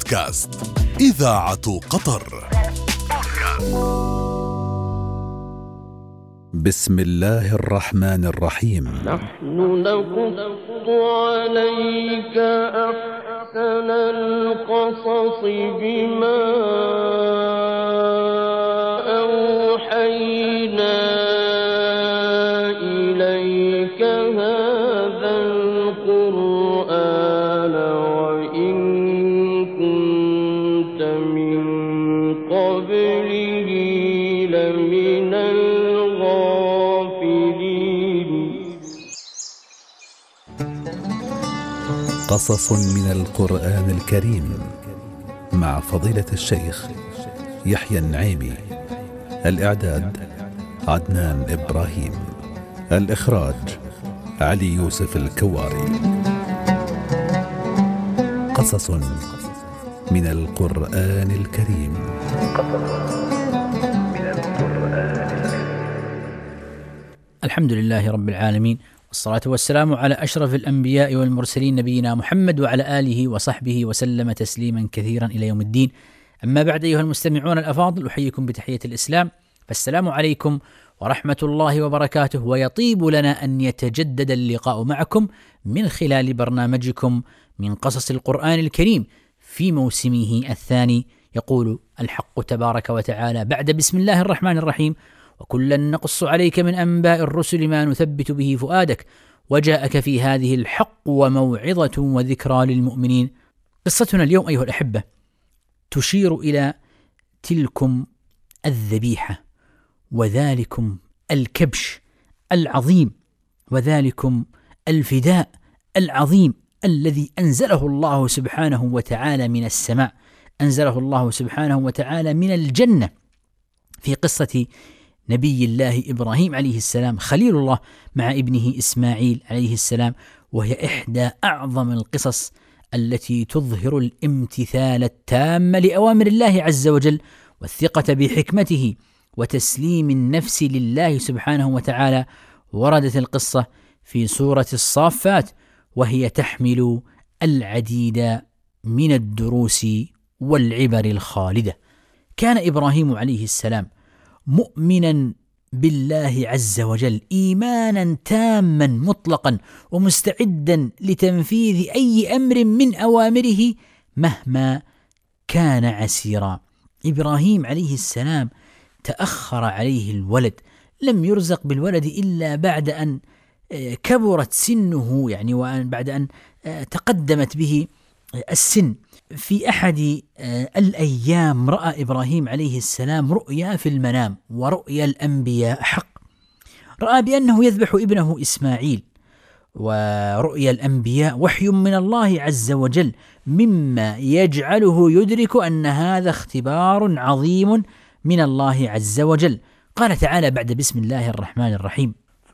بودكاست إذاعة قطر. بسم الله الرحمن الرحيم. نحن نقص عليك أحسن القصص بما أوحينا إليك هذا القرآن وإن كنت من قبله لمن الغافلين. قصص من القرآن الكريم مع فضيلة الشيخ يحيى النعيمي. الإعداد عدنان إبراهيم. الإخراج علي يوسف الكواري. قصص من القرآن الكريم. الحمد لله رب العالمين، والصلاة والسلام على أشرف الأنبياء والمرسلين نبينا محمد وعلى آله وصحبه وسلم تسليما كثيرا إلى يوم الدين. أما بعد، أيها المستمعون الأفاضل، أحييكم بتحية الإسلام، فالسلام عليكم ورحمة الله وبركاته. ويطيب لنا أن يتجدد اللقاء معكم من خلال برنامجكم من قصص القرآن الكريم في موسمه الثاني. يقول الحق تبارك وتعالى بعد بسم الله الرحمن الرحيم: وكلا نقص عليك من أنباء الرسل ما نثبت به فؤادك وجاءك في هذه الحق وموعظة وذكرى للمؤمنين. قصتنا اليوم أيها الأحبة تشير إلى تلكم الذبيحة وذلكم الكبش العظيم وذلكم الفداء العظيم الذي أنزله الله سبحانه وتعالى من السماء، أنزله الله سبحانه وتعالى من الجنة في قصة نبي الله إبراهيم عليه السلام خليل الله مع ابنه إسماعيل عليه السلام، وهي إحدى أعظم القصص التي تظهر الامتثال التام لأوامر الله عز وجل والثقة بحكمته وتسليم النفس لله سبحانه وتعالى. وردت القصة في سورة الصافات، وهي تحمل العديد من الدروس والعبر الخالدة. كان إبراهيم عليه السلام مؤمنا بالله عز وجل إيمانا تاما مطلقا ومستعدا لتنفيذ أي أمر من أوامره مهما كان عسيرا. إبراهيم عليه السلام تأخر عليه الولد، لم يرزق بالولد إلا بعد أن كبرت سنه، يعني وبعد أن تقدمت به السن. في أحد الأيام رأى إبراهيم عليه السلام رؤيا في المنام، ورؤيا الأنبياء حق. رأى بأنه يذبح ابنه إسماعيل، ورؤيا الأنبياء وحي من الله عز وجل، مما يجعله يدرك أن هذا اختبار عظيم من الله عز وجل. قال تعالى بعد بسم الله الرحمن الرحيم: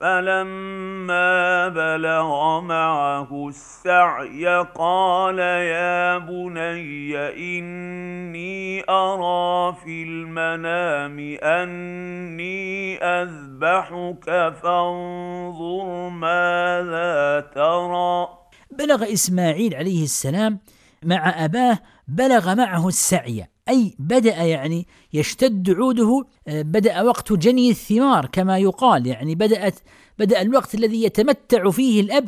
فلما بلغ معه السعي قال يا بني إني أرى في المنام أني أذبحك فانظر ماذا ترى. بلغ إسماعيل عليه السلام مع أباه، بلغ معه السعي، أي بدأ يعني يشتد عوده، بدأ وقت جني الثمار كما يقال، يعني بدأ الوقت الذي يتمتع فيه الأب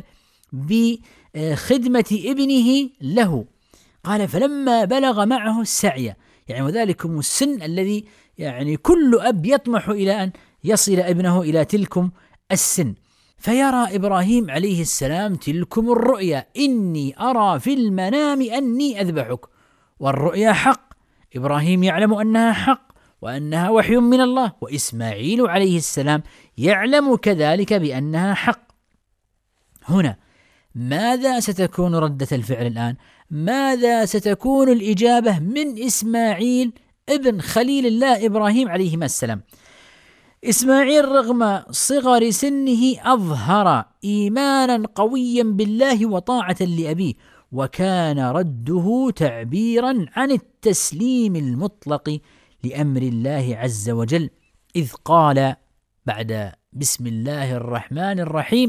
بخدمة ابنه له. قال فلما بلغ معه السعي، يعني وذلكم السن الذي يعني كل أب يطمح إلى أن يصل ابنه إلى تلكم السن. فيرى إبراهيم عليه السلام تلكم الرؤيا: إني أرى في المنام أني أذبحك. والرؤيا حق، إبراهيم يعلم أنها حق وأنها وحي من الله، وإسماعيل عليه السلام يعلم كذلك بأنها حق. هنا ماذا ستكون ردة الفعل الآن؟ ماذا ستكون الإجابة من إسماعيل ابن خليل الله إبراهيم عليه السلام؟ إسماعيل رغم صغر سنه أظهر إيمانا قويا بالله وطاعة لأبيه، وكان رده تعبيرا عن التسليم المطلق لأمر الله عز وجل، إذ قال بعد بسم الله الرحمن الرحيم: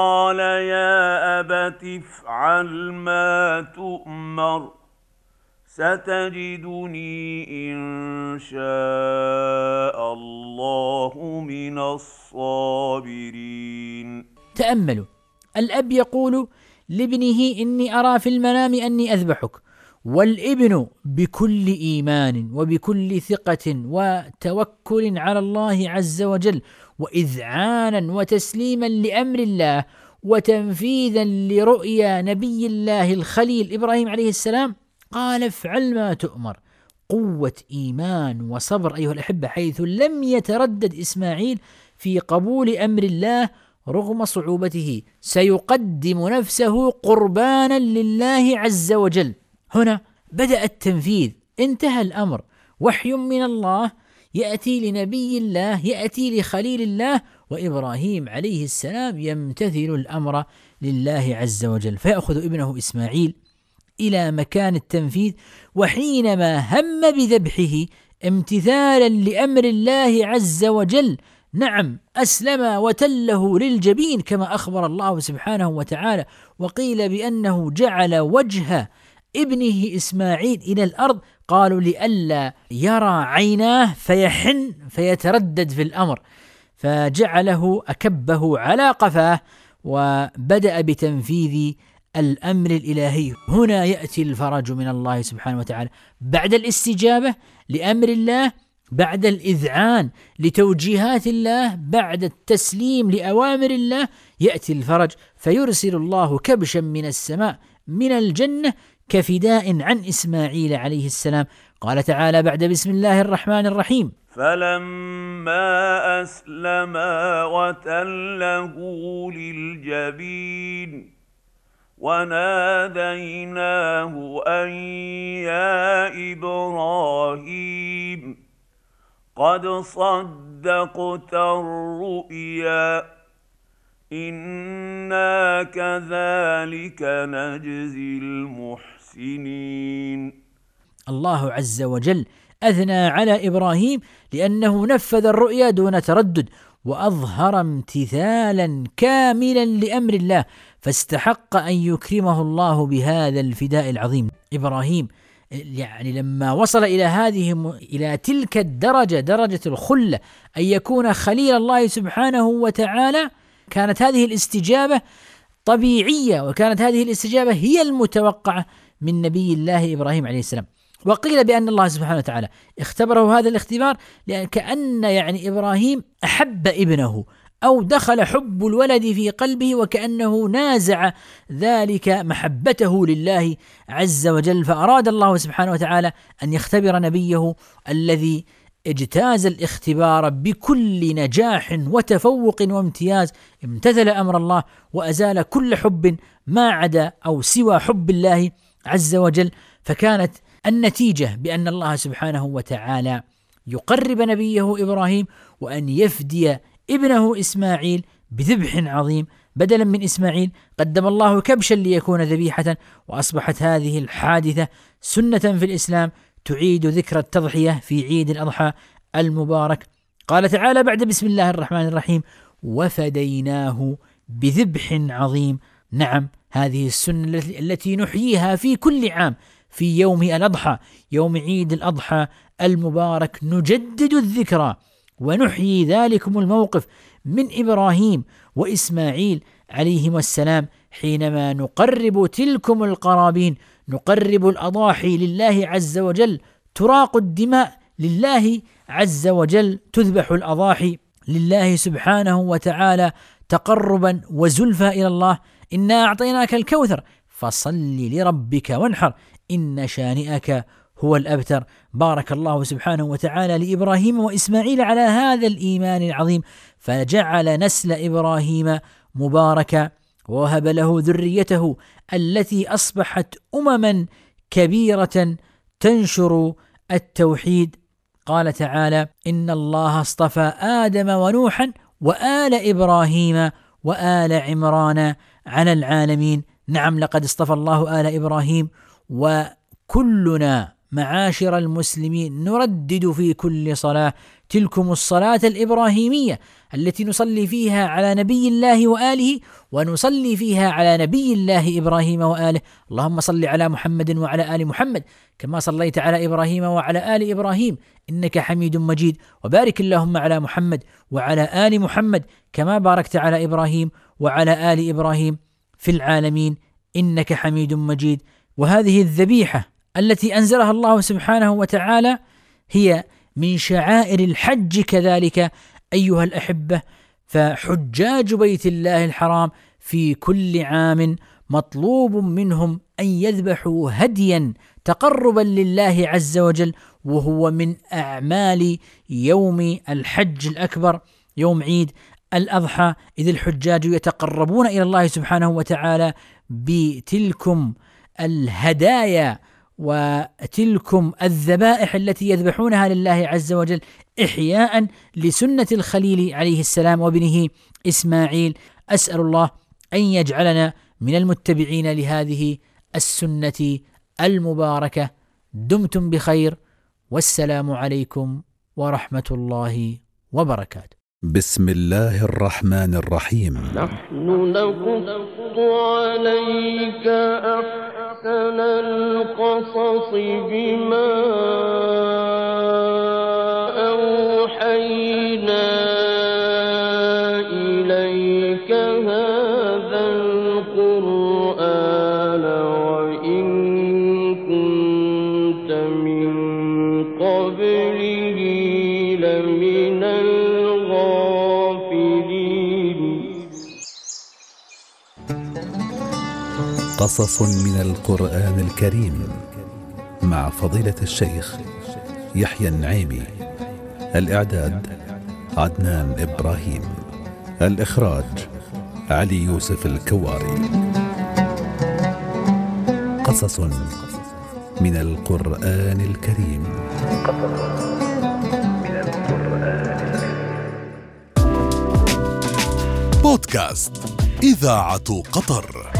قال يا أبت افعل ما تؤمر ستجدني إن شاء الله من الصابرين. تأملوا، الأب يقول لابنه إني أرى في المنام أني أذبحك، والابن بكل إيمان وبكل ثقة وتوكل على الله عز وجل وإذعانا وتسليما لأمر الله وتنفيذا لرؤيا نبي الله الخليل إبراهيم عليه السلام قال افعل ما تؤمر. قوة إيمان وصبر أيها الأحبة، حيث لم يتردد إسماعيل في قبول أمر الله رغم صعوبته، سيقدم نفسه قربانا لله عز وجل. هنا بدأ التنفيذ، انتهى الأمر، وحي من الله يأتي لنبي الله، يأتي لخليل الله، وإبراهيم عليه السلام يمتثل الأمر لله عز وجل، فيأخذ ابنه إسماعيل إلى مكان التنفيذ، وحينما هم بذبحه امتثالا لأمر الله عز وجل نعم أسلم وتله للجبين كما أخبر الله سبحانه وتعالى، وقيل بأنه جعل وجه ابنه إسماعيل إلى الأرض، قالوا لئلا يرى عيناه فيحن فيتردد في الأمر، فجعله أكبه على قفاه وبدأ بتنفيذ الأمر الإلهي. هنا يأتي الفرج من الله سبحانه وتعالى بعد الاستجابة لأمر الله، بعد الإذعان لتوجيهات الله، بعد التسليم لأوامر الله يأتي الفرج، فيرسل الله كبشا من السماء من الجنة كفداء عن إسماعيل عليه السلام. قال تعالى بعد بسم الله الرحمن الرحيم: فلما أسلما وتله للجبين وناديناه أن يا إبراهيم قد صدقت الرؤيا إنا كذلك نجزي المحسنين. الله عز وجل أثنى على إبراهيم لأنه نفذ الرؤيا دون تردد، وأظهر امتثالا كاملا لأمر الله، فاستحق أن يكرمه الله بهذا الفداء العظيم. إبراهيم يعني لما وصل إلى تلك الدرجة، درجة الخلة، أن يكون خليل الله سبحانه وتعالى، كانت هذه الاستجابة طبيعية، وكانت هذه الاستجابة هي المتوقعة من نبي الله إبراهيم عليه السلام. وقيل بأن الله سبحانه وتعالى اختبره هذا الاختبار لأن كأن إبراهيم أحب ابنه، أو دخل حب الولد في قلبه، وكأنه نازع ذلك محبته لله عز وجل، فأراد الله سبحانه وتعالى أن يختبر نبيه الذي اجتاز الاختبار بكل نجاح وتفوق وامتياز، امتثل أمر الله وأزال كل حب ما عدا أو سوى حب الله عز وجل. فكانت النتيجة بأن الله سبحانه وتعالى يقرب نبيه إبراهيم وأن يفدي ابنه إسماعيل بذبح عظيم. بدلا من إسماعيل قدم الله كبشا ليكون ذبيحة، وأصبحت هذه الحادثة سنة في الإسلام تعيد ذكر التضحية في عيد الأضحى المبارك. قال تعالى بعد بسم الله الرحمن الرحيم: وفديناه بذبح عظيم. نعم، هذه السنة التي نحييها في كل عام في يوم الأضحى، يوم عيد الأضحى المبارك، نجدد الذكرى ونحيي ذلكم الموقف من إبراهيم وإسماعيل عليهما السلام، حينما نقرب تلكم القرابين، نقرب الأضاحي لله عز وجل، تراق الدماء لله عز وجل، تذبح الأضاحي لله سبحانه وتعالى تقربا وزلفى إلى الله. إنا أعطيناك الكوثر فصل لربك وانحر إن شانئك هو الأبتر. بارك الله سبحانه وتعالى لإبراهيم وإسماعيل على هذا الإيمان العظيم، فجعل نسل إبراهيم مباركا، ووهب له ذريته التي أصبحت أمما كبيرة تنشر التوحيد. قال تعالى: إن الله اصطفى آدم ونوحا وآل إبراهيم وآل عمران على العالمين. نعم، لقد اصطفى الله آل إبراهيم، وكلنا معاشر المسلمين نردد في كل صلاة تلكم الصلاة الإبراهيمية التي نصلي فيها على نبي الله وآله، ونصلي فيها على نبي الله إبراهيم وآله. اللهم صل على محمد وعلى آل محمد كما صليت على إبراهيم وعلى آل إبراهيم إنك حميد مجيد، وبارك اللهم على محمد وعلى آل محمد كما باركت على إبراهيم وعلى آل إبراهيم في العالمين إنك حميد مجيد. وهذه الذبيحة التي أنزلها الله سبحانه وتعالى هي من شعائر الحج كذلك أيها الأحبة. فحجاج بيت الله الحرام في كل عام مطلوب منهم أن يذبحوا هديا تقربا لله عز وجل، وهو من أعمال يوم الحج الأكبر يوم عيد الأضحى، إذ الحجاج يتقربون إلى الله سبحانه وتعالى بتلكم الهدايا وتلكم الذبائح التي يذبحونها لله عز وجل إحياء لسنة الخليل عليه السلام وابنه إسماعيل. أسأل الله أن يجعلنا من المتبعين لهذه السنة المباركة. دمتم بخير، والسلام عليكم ورحمة الله وبركاته. بسم الله الرحمن الرحيم. نحن نقص عليك أحسن القصص بما أوحينا إليك هذا القرآن وإن كنت من قبله لمن الغافلين. قصص من القرآن الكريم مع فضيلة الشيخ يحيى النعيمي. الإعداد عدنان إبراهيم. الإخراج علي يوسف الكواري. قصص من القرآن الكريم. بودكاست إذاعة قطر.